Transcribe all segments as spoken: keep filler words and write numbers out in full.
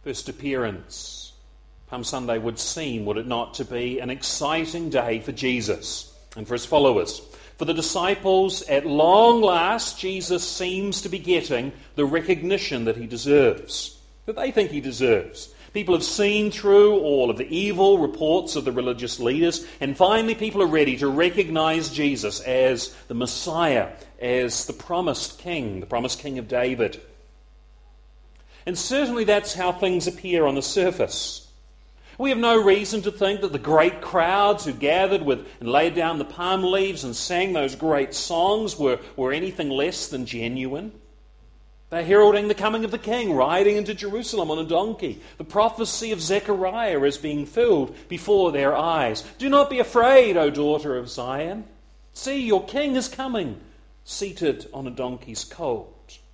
First appearance, Palm Sunday would seem, would it not, to be an exciting day for Jesus and for his followers. For the disciples, at long last, Jesus seems to be getting the recognition that he deserves, that they think he deserves. People have seen through all of the evil reports of the religious leaders, and finally people are ready to recognize Jesus as the Messiah, as the promised king, the promised king of David. And certainly that's how things appear on the surface. We have no reason to think that the great crowds who gathered with and laid down the palm leaves and sang those great songs were, were anything less than genuine. They're heralding the coming of the king, riding into Jerusalem on a donkey. The prophecy of Zechariah is being filled before their eyes. Do not be afraid, O daughter of Zion. See, your king is coming, seated on a donkey's colt.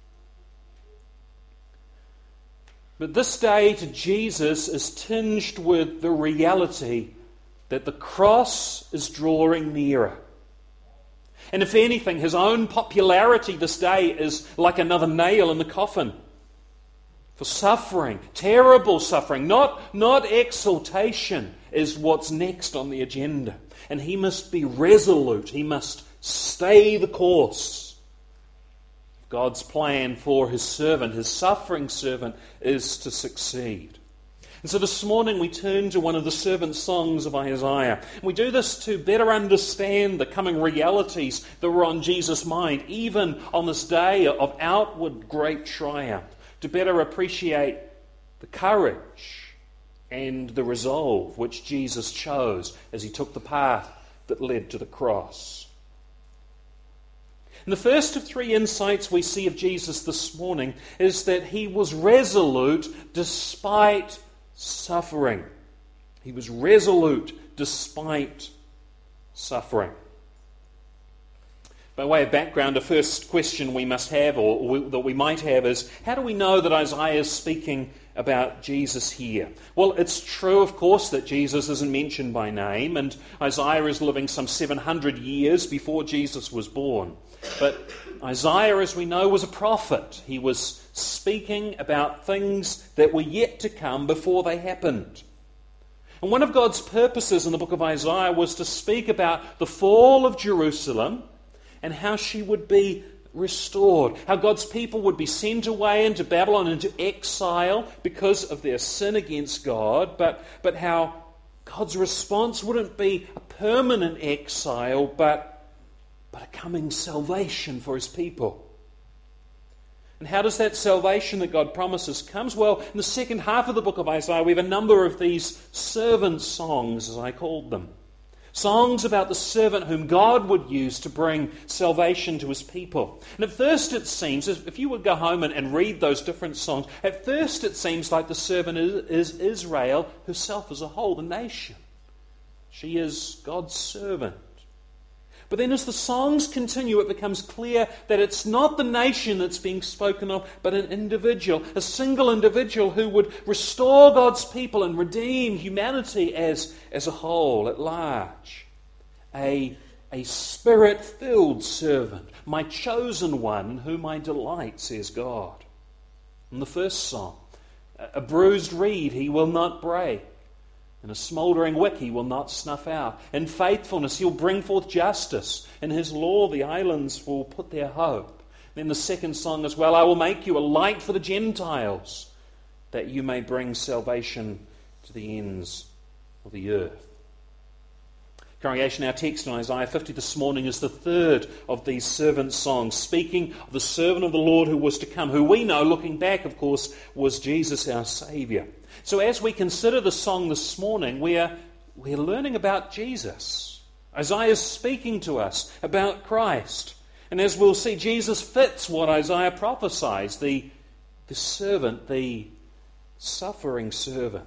But this day to Jesus is tinged with the reality that the cross is drawing nearer. And if anything, his own popularity this day is like another nail in the coffin. For suffering, terrible suffering, not, not exaltation, is what's next on the agenda. And he must be resolute. He must stay the course. God's plan for his servant, his suffering servant, is to succeed. And so this morning we turn to one of the servant songs of Isaiah. We do this to better understand the coming realities that were on Jesus' mind, even on this day of outward great triumph, to better appreciate the courage and the resolve which Jesus chose as he took the path that led to the cross. And the first of three insights we see of Jesus this morning is that he was resolute despite suffering. He was resolute despite suffering. By way of background, the first question we must have, or we, that we might have, is how do we know that Isaiah is speaking about Jesus here? Well, it's true, of course, that Jesus isn't mentioned by name, and Isaiah is living some seven hundred years before Jesus was born. But Isaiah, as we know, was a prophet. He was speaking about things that were yet to come before they happened. And one of God's purposes in the book of Isaiah was to speak about the fall of Jerusalem and how she would be restored, how God's people would be sent away into Babylon, into exile because of their sin against God, but, but how God's response wouldn't be a permanent exile, but but a coming salvation for his people. And how does that salvation that God promises comes? Well, in the second half of the book of Isaiah, we have a number of these servant songs, as I called them. Songs about the servant whom God would use to bring salvation to his people. And at first it seems, if you would go home and, and read those different songs, at first it seems like the servant is, is Israel herself as a whole, the nation. She is God's servant. But then as the songs continue, it becomes clear that it's not the nation that's being spoken of, but an individual, a single individual who would restore God's people and redeem humanity as, as a whole, at large. A, a spirit-filled servant, my chosen one, in whom I delight, says God. In the first song, a bruised reed he will not break. And a smouldering wick he will not snuff out. In faithfulness he'll bring forth justice. In his law the islands will put their hope. Then the second song as well, I will make you a light for the Gentiles, that you may bring salvation to the ends of the earth. Congregation, our text in Isaiah fifty this morning is the third of these servant songs, speaking of the servant of the Lord who was to come, who we know, looking back, of course, was Jesus our Saviour. So as we consider the song this morning, we are, we are learning about Jesus. Isaiah is speaking to us about Christ. And as we'll see, Jesus fits what Isaiah prophesies, the, the servant, the suffering servant.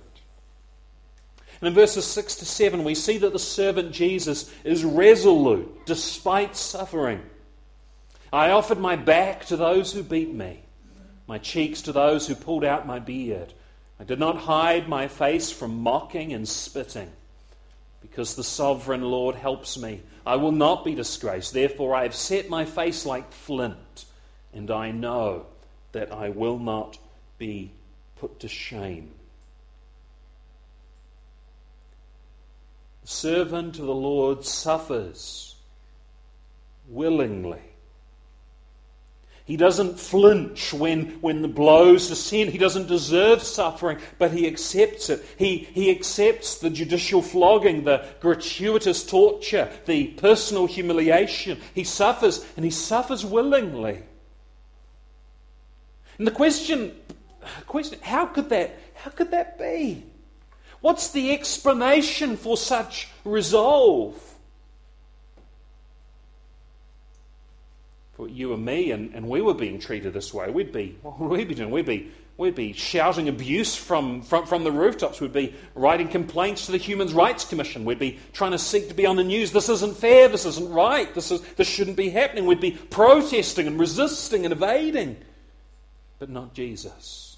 And in verses six to seven, we see that the servant Jesus is resolute despite suffering. I offered my back to those who beat me, my cheeks to those who pulled out my beard. I did not hide my face from mocking and spitting. Because the sovereign Lord helps me, I will not be disgraced. Therefore I have set my face like flint, and I know that I will not be put to shame. The servant of the Lord suffers willingly. He doesn't flinch when, when the blows descend. He doesn't deserve suffering, but he accepts it. He, he accepts the judicial flogging, the gratuitous torture, the personal humiliation. He suffers, and he suffers willingly. And the question, question how could that, how could that be? What's the explanation for such resolve? For you and me, and, and we were being treated this way, we'd be, what would we be doing? We'd be, we'd be shouting abuse from, from, from the rooftops. We'd be writing complaints to the Human Rights Commission. We'd be trying to seek to be on the news. This isn't fair. This isn't right. This is this shouldn't be happening. We'd be protesting and resisting and evading. But not Jesus.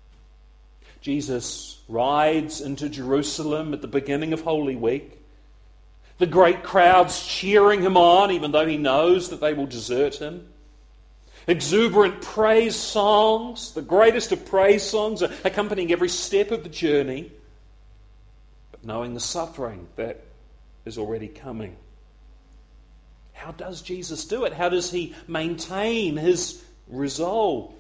Jesus rides into Jerusalem at the beginning of Holy Week. The great crowds cheering him on, even though he knows that they will desert him. Exuberant praise songs, the greatest of praise songs, are accompanying every step of the journey, but knowing the suffering that is already coming. How does Jesus do it? How does he maintain his resolve?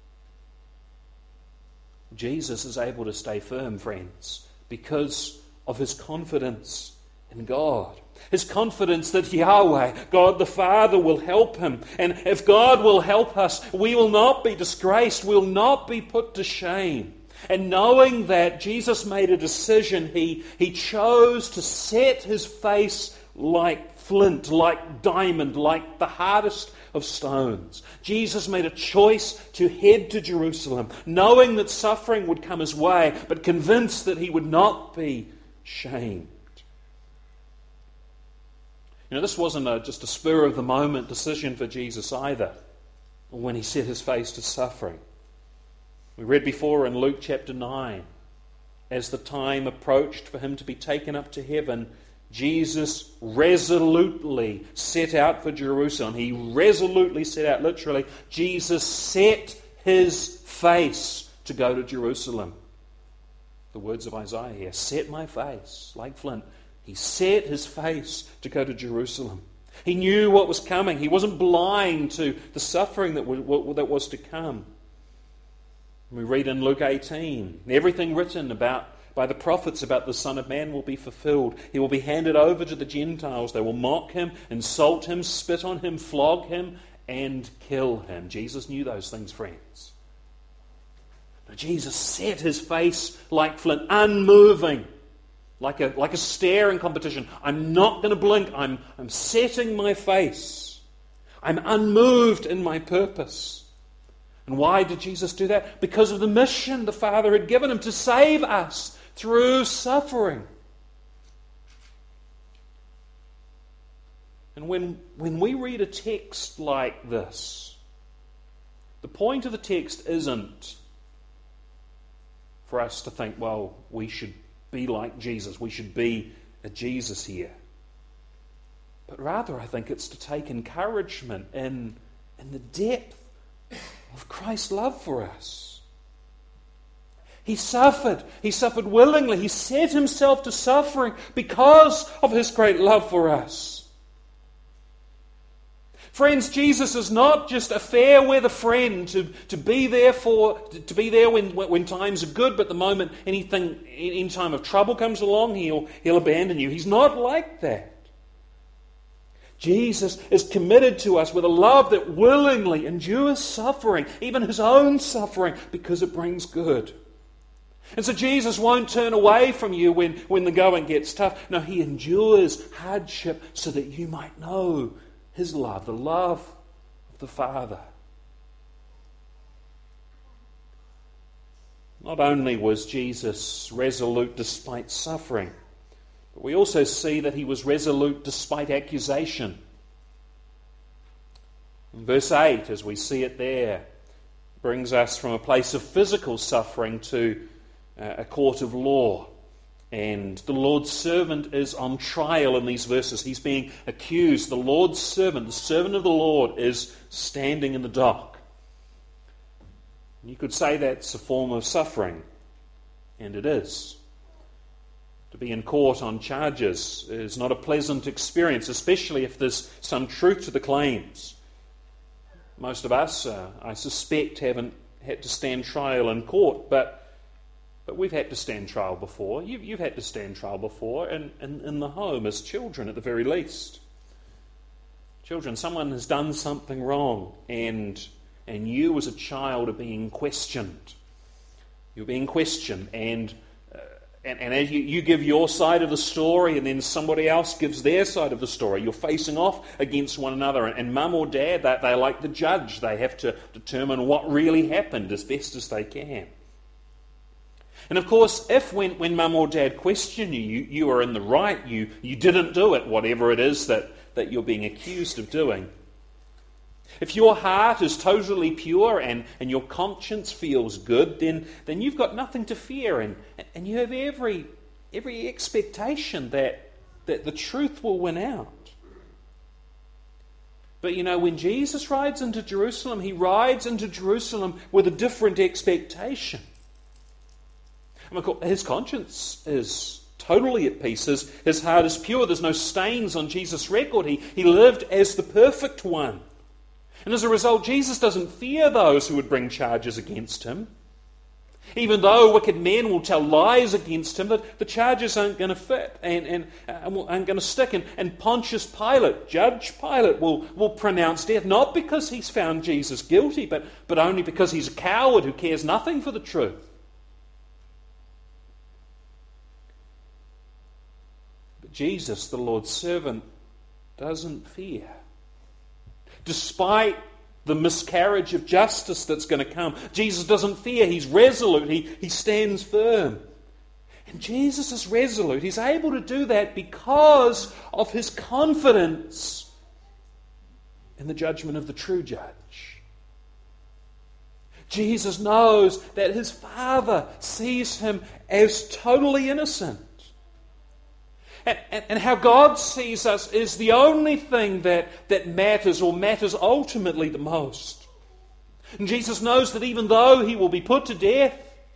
Jesus is able to stay firm, friends, because of his confidence in God. His confidence that Yahweh, God the Father, will help him. And if God will help us, we will not be disgraced. We will not be put to shame. And knowing that Jesus made a decision, he, he chose to set his face like flint, like diamond, like the hardest of stones. Jesus made a choice to head to Jerusalem, knowing that suffering would come his way, but convinced that he would not be shamed. You know, this wasn't a, just a spur-of-the-moment decision for Jesus either, when he set his face to suffering. We read before in Luke chapter nine, as the time approached for him to be taken up to heaven, Jesus resolutely set out for Jerusalem. He resolutely set out, literally, Jesus set his face to go to Jerusalem. The words of Isaiah here, set my face like flint. He set his face to go to Jerusalem. He knew what was coming. He wasn't blind to the suffering that was to come. We read in Luke eighteen, everything written about by the prophets about the Son of Man will be fulfilled. He will be handed over to the Gentiles. They will mock him, insult him, spit on him, flog him, and kill him. Jesus knew those things, friends. But Jesus set his face like flint, unmoving, like a, like a stare in competition. I'm not going to blink. I'm, I'm setting my face. I'm unmoved in my purpose. And why did Jesus do that? Because of the mission the Father had given him to save us through suffering. And when, when we read a text like this, the point of the text isn't for us to think, well, we should be like Jesus. We should be a Jesus here. But rather, I think it's to take encouragement in, in the depth of Christ's love for us. He suffered. He suffered willingly. He set himself to suffering because of his great love for us. Friends, Jesus is not just a fair weather friend to, to be there for to be there when when times are good, but the moment anything any time of trouble comes along, he'll he'll abandon you. He's not like that. Jesus is committed to us with a love that willingly endures suffering, even his own suffering, because it brings good. And so Jesus won't turn away from you when, when the going gets tough. No, he endures hardship so that you might know his love, the love of the Father. Not only was Jesus resolute despite suffering, but we also see that he was resolute despite accusation. In verse eight, as we see it there, brings us from a place of physical suffering to uh, a court of law. And the Lord's servant is on trial in these verses. He's being accused. The Lord's servant, the servant of the Lord, is standing in the dock. You could say that's a form of suffering, and it is. To be in court on charges is not a pleasant experience, especially if there's some truth to the claims. Most of us, uh, I suspect, haven't had to stand trial in court, but but we've had to stand trial before. You've, you've had to stand trial before, and in, in the home as children at the very least. Children, someone has done something wrong, and and you as a child are being questioned. You're being questioned, and And, and as you, you give your side of the story, and then somebody else gives their side of the story, you're facing off against one another. And, and mum or dad, they, they're like the judge. They have to determine what really happened as best as they can. And of course, if when, when mum or dad question you, you, you are in the right, you, you didn't do it, whatever it is that, that you're being accused of doing. If your heart is totally pure and, and your conscience feels good, then, then you've got nothing to fear, and, and you have every every expectation that, that the truth will win out. But you know, when Jesus rides into Jerusalem, he rides into Jerusalem with a different expectation. I mean, his conscience is totally at peace. His, his heart is pure. There's no stains on Jesus' record. He, he lived as the perfect one. And as a result, Jesus doesn't fear those who would bring charges against him. Even though wicked men will tell lies against him, the, the charges aren't going to fit and, and uh, aren't going to stick. And, and Pontius Pilate, Judge Pilate, will, will pronounce death, not because he's found Jesus guilty, but, but only because he's a coward who cares nothing for the truth. But Jesus, the Lord's servant, doesn't fear. Despite the miscarriage of justice that's going to come, Jesus doesn't fear. He's resolute. He, he stands firm. And Jesus is resolute. He's able to do that because of his confidence in the judgment of the true judge. Jesus knows that his Father sees him as totally innocent. And, and, and how God sees us is the only thing that, that matters, or matters ultimately the most. And Jesus knows that even though he will be put to death,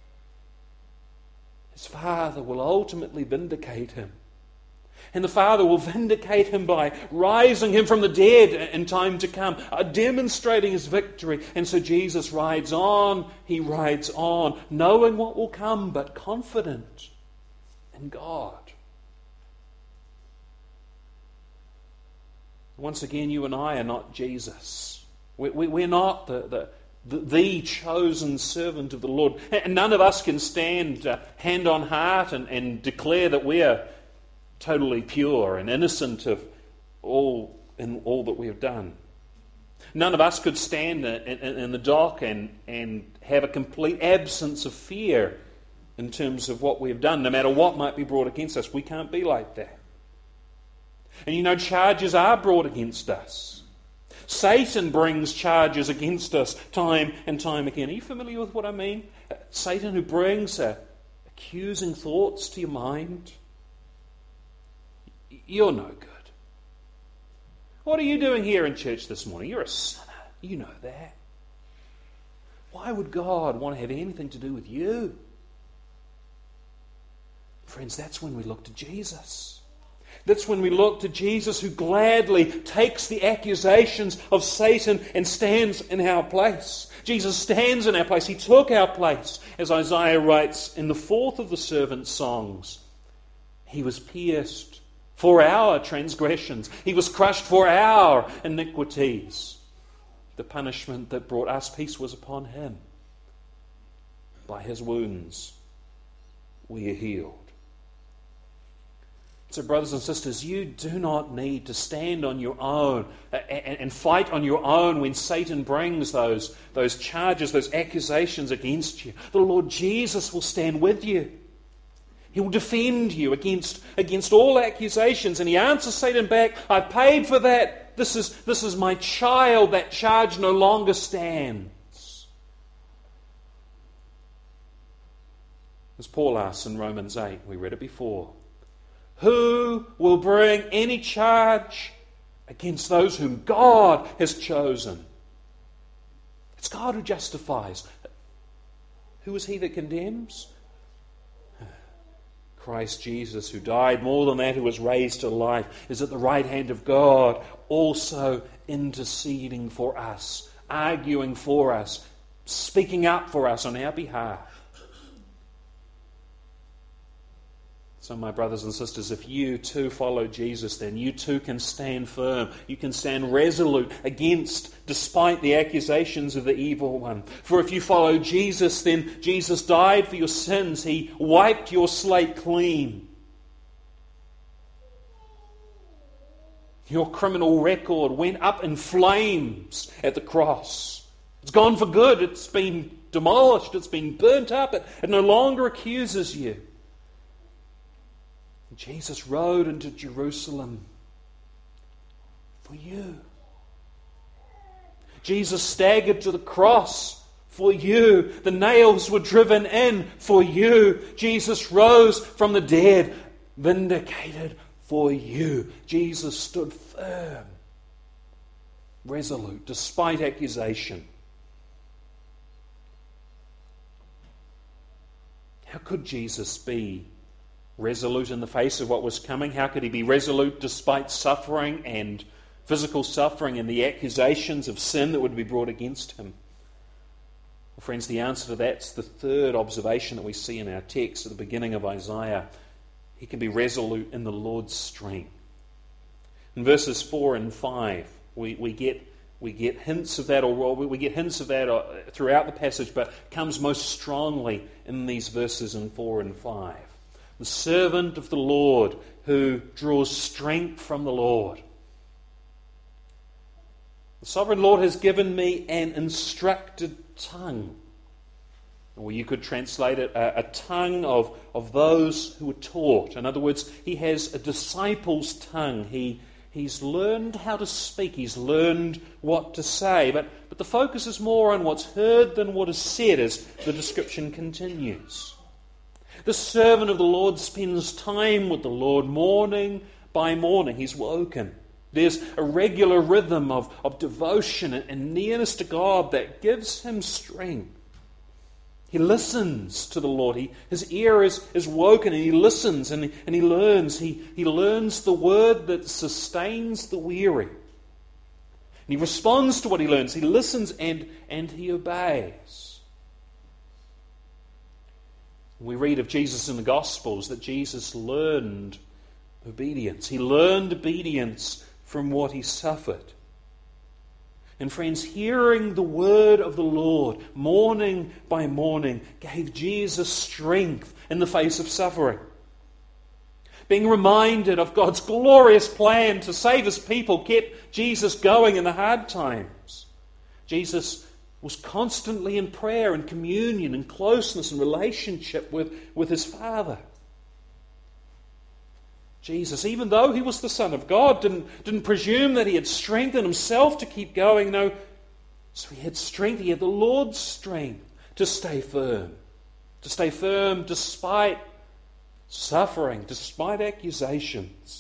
his Father will ultimately vindicate him. And the Father will vindicate him by rising him from the dead in time to come, uh, demonstrating his victory. And so Jesus rides on, he rides on, knowing what will come, but confident in God. Once again, you and I are not Jesus. We, we, we're not the, the, the, the chosen servant of the Lord. And none of us can stand uh, hand on heart and, and declare that we're totally pure and innocent of all in all that we have done. None of us could stand in, in, in the dock and, and have a complete absence of fear in terms of what we have done, no matter what might be brought against us. We can't be like that. And you know, charges are brought against us. Satan brings charges against us time and time again. Are you familiar with what I mean? Satan who brings uh, accusing thoughts to your mind. You're no good. What are you doing here in church this morning? You're a sinner. You know that. Why would God want to have anything to do with you? Friends, that's when we look to Jesus. That's when we look to Jesus, who gladly takes the accusations of Satan and stands in our place. Jesus stands in our place. He took our place. As Isaiah writes in the fourth of the servant's songs, he was pierced for our transgressions. He was crushed for our iniquities. The punishment that brought us peace was upon him. By his wounds we are healed. So, brothers and sisters, you do not need to stand on your own and fight on your own when Satan brings those, those charges, those accusations against you. The Lord Jesus will stand with you. He will defend you against, against all accusations. And he answers Satan back, I paid for that. This is, this is my child. That charge no longer stands. As Paul asks in Romans eight, we read it before. Who will bring any charge against those whom God has chosen? It's God who justifies. Who is he that condemns? Christ Jesus, who died, more than that, who was raised to life, is at the right hand of God, also interceding for us, arguing for us, speaking up for us on our behalf. So, my brothers and sisters, if you too follow Jesus, then you too can stand firm. You can stand resolute against, despite the accusations of the evil one. For if you follow Jesus, then Jesus died for your sins. He wiped your slate clean. Your criminal record went up in flames at the cross. It's gone for good. It's been demolished. It's been burnt up. It, it no longer accuses you. Jesus rode into Jerusalem for you. Jesus staggered to the cross for you. The nails were driven in for you. Jesus rose from the dead, vindicated for you. Jesus stood firm, resolute, despite accusation. How could Jesus be resolute in the face of what was coming? How could he be resolute despite suffering and physical suffering and the accusations of sin that would be brought against him? Well, friends, the answer to that's the third observation that we see in our text at the beginning of Isaiah. He can be resolute in the Lord's strength. In verses four and five, we, we get we get hints of that, or we get hints of that throughout the passage, but comes most strongly in these verses in four and five. The servant of the Lord who draws strength from the Lord. The sovereign Lord has given me an instructed tongue. Or you could translate it a, a tongue of, of those who were taught. In other words, he has a disciple's tongue. He, he's learned how to speak. He's learned what to say. But, but the focus is more on what's heard than what is said as the description continues. The servant of the Lord spends time with the Lord morning by morning. He's woken. There's a regular rhythm of, of devotion and nearness to God that gives him strength. He listens to the Lord. He, his ear is, is woken and he listens and he, and he learns. He, he learns the word that sustains the weary. And he responds to what he learns. He listens and, and he obeys. We read of Jesus in the Gospels that Jesus learned obedience. He learned obedience from what he suffered. And friends, hearing the word of the Lord morning by morning gave Jesus strength in the face of suffering. Being reminded of God's glorious plan to save his people kept Jesus going in the hard times. Jesus was constantly in prayer and communion and closeness and relationship with, with his Father. Jesus, even though he was the Son of God, didn't, didn't presume that he had strength in himself to keep going. No, so he had strength. He had the Lord's strength to stay firm. To stay firm despite suffering, despite accusations.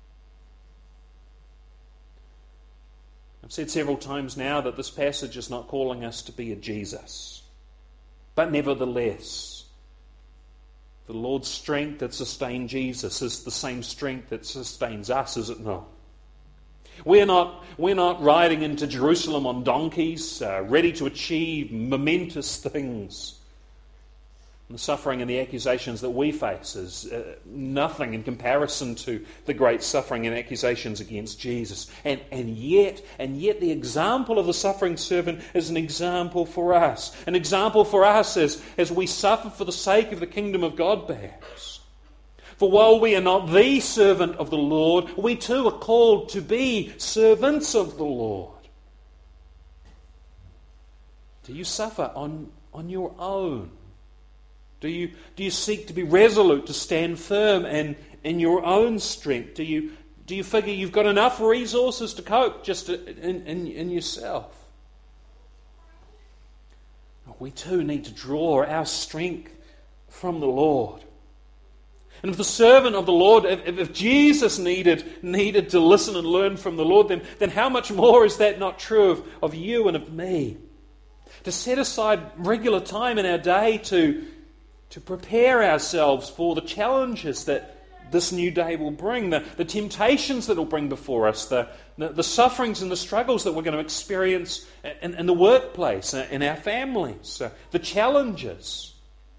I've said several times now that this passage is not calling us to be a Jesus. But nevertheless, the Lord's strength that sustained Jesus is the same strength that sustains us, is it not? We're not, we're not riding into Jerusalem on donkeys, uh, ready to achieve momentous things. And the suffering and the accusations that we face is uh, nothing in comparison to the great suffering and accusations against Jesus. And, and yet, and yet the example of the suffering servant is an example for us. An example for us as, as we suffer for the sake of the kingdom of God, perhaps. For while we are not the servant of the Lord, we too are called to be servants of the Lord. Do you suffer on, on your own? Do you, do you seek to be resolute, to stand firm and in your own strength? Do you, do you figure you've got enough resources to cope just in, in, in yourself? We too need to draw our strength from the Lord. And if the servant of the Lord, if, if Jesus needed, needed to listen and learn from the Lord, then, then how much more is that not true of, of you and of me? To set aside regular time in our day to, to prepare ourselves for the challenges that this new day will bring, the, the temptations that it will bring before us, the, the, the sufferings and the struggles that we're going to experience in, in the workplace, in our families, uh, the challenges.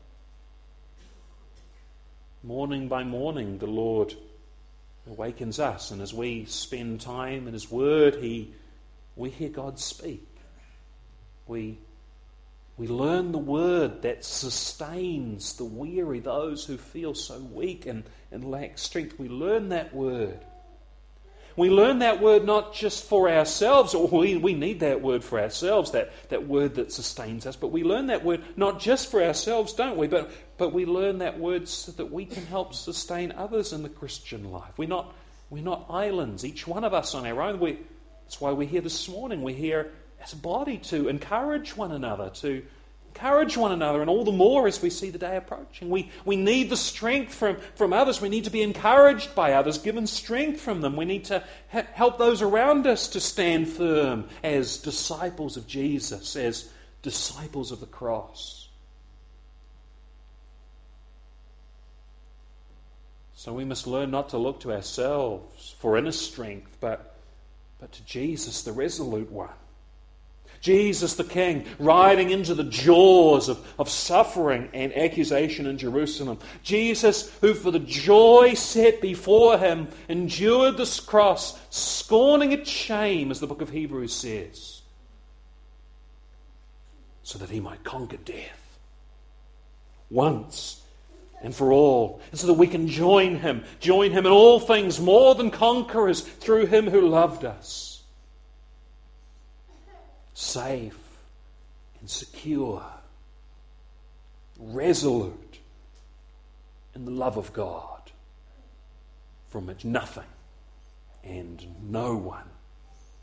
Morning by morning, the Lord awakens us, and as we spend time in His Word, He, we hear God speak. We We learn the word that sustains the weary, those who feel so weak and, and lack strength. We learn that word. We learn that word not just for ourselves, or we, we need that word for ourselves, that, that word that sustains us, but we learn that word not just for ourselves, don't we? But, but we learn that word so that we can help sustain others in the Christian life. We're not, we're not islands, each one of us on our own. We, that's why we're here this morning. We're here as a body to encourage one another, to encourage one another, and all the more as we see the day approaching. We, we need the strength from, from others. We need to be encouraged by others, given strength from them. We need to ha- help those around us to stand firm as disciples of Jesus, as disciples of the cross. So we must learn not to look to ourselves for inner strength, but, but to Jesus, the resolute one. Jesus the King, riding into the jaws of, of suffering and accusation in Jerusalem. Jesus, who for the joy set before Him endured this cross, scorning its shame, as the book of Hebrews says, so that He might conquer death once and for all, and so that we can join Him, join Him in all things, more than conquerors through Him who loved us. Safe and secure, resolute in the love of God, from which nothing and no one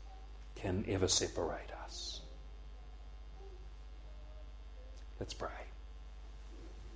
can ever separate us. Let's pray.